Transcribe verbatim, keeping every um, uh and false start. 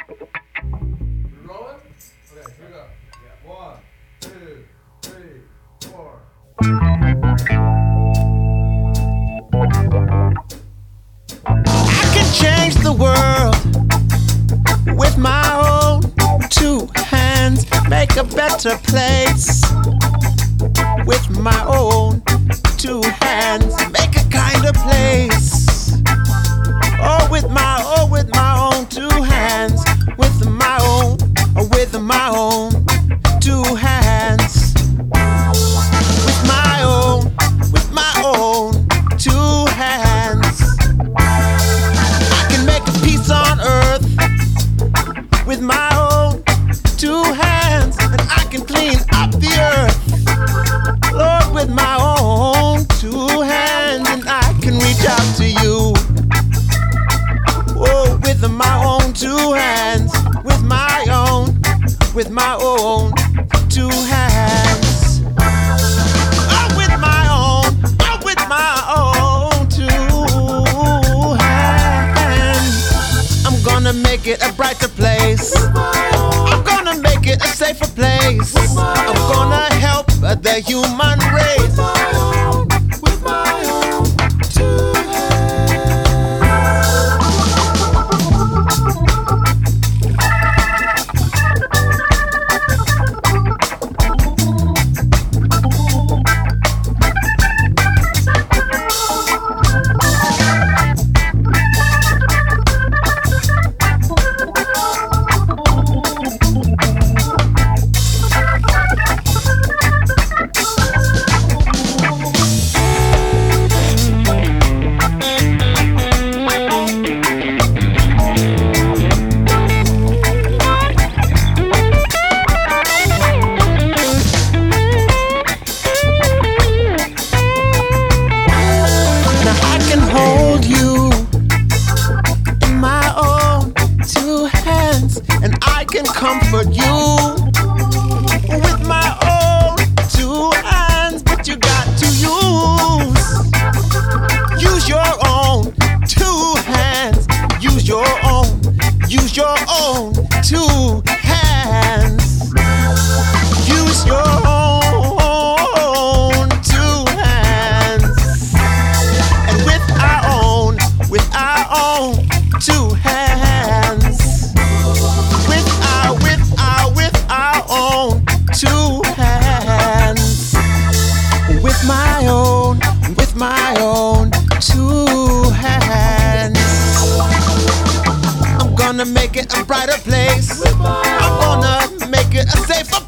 Rolling? Okay, here we go. Yeah. One, two, three, four. I can change the world with my own two hands, make a better place with my own two hands, make a kinder place. Oh, with my, oh, with my own two hands, with my own, oh, with my own two hands, with my own, with my own two hands. I can make a peace on earth with my own two hands, and I can clean up the earth, Lord, with my own two hands, and I can reach out to you. Oh, with my own two hands, with my own, with my own two hands. Oh, with my own, oh, with my own two hands. I'm gonna make it a brighter place. I'm gonna make it a safer place. I'm gonna help the human race. With my own two comfort you with my own two hands, but you got to use use your own two hands, use your own, use your own two hands, use your own two hands, and with our own, with our own two hands. Two hands, with my own, with my own two hands. I'm gonna make it a brighter place. I'm gonna make it a safer place.